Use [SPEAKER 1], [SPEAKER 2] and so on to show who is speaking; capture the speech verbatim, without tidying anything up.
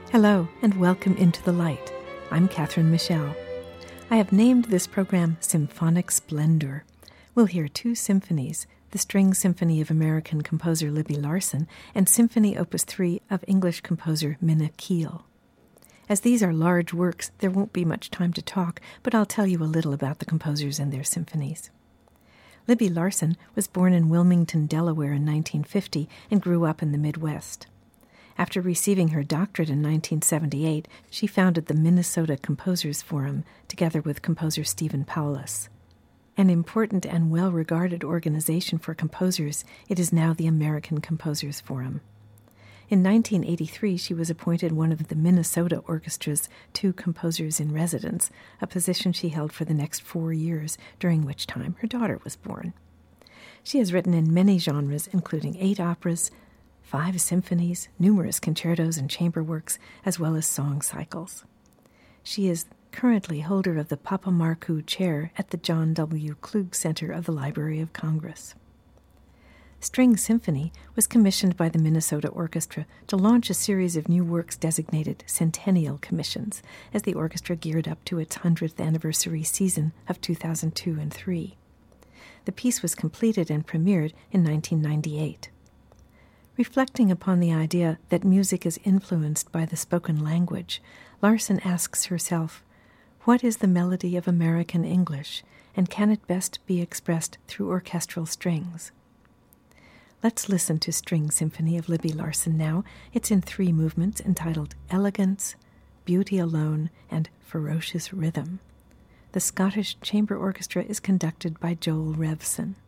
[SPEAKER 1] Hello, and welcome into the light. I'm Catherine Michelle. I have named this program Symphonic Splendor. We'll hear two symphonies, the String Symphony of American composer Libby Larsen and Symphony Opus three of English composer Minna Kiel. As these are large works, there won't be much time to talk, but I'll tell you a little about the composers and their symphonies. Libby Larsen was born in Wilmington, Delaware in nineteen fifty and grew up in the Midwest. After receiving her doctorate in nineteen seventy-eight, she founded the Minnesota Composers Forum together with composer Stephen Paulus. An important and well-regarded organization for composers, it is now the American Composers Forum. In nineteen eighty-three, she was appointed one of the Minnesota Orchestra's two composers in residence, a position she held for the next four years, during which time her daughter was born. She has written in many genres, including eight operas, five symphonies, numerous concertos and chamber works, as well as song cycles. She is currently holder of the Papa Marcoux Chair at the John W. Klug Center of the Library of Congress. String Symphony was commissioned by the Minnesota Orchestra to launch a series of new works designated Centennial Commissions as the orchestra geared up to its hundredth anniversary season of two thousand two and three. The piece was completed and premiered in nineteen ninety-eight. Reflecting upon the idea that music is influenced by the spoken language, Larsen asks herself, what is the melody of American English, and can it best be expressed through orchestral strings? Let's listen to String Symphony of Libby Larsen now. It's in three movements entitled Elegance, Beauty Alone, and Ferocious Rhythm. The Scottish Chamber Orchestra is conducted by Joel Revson.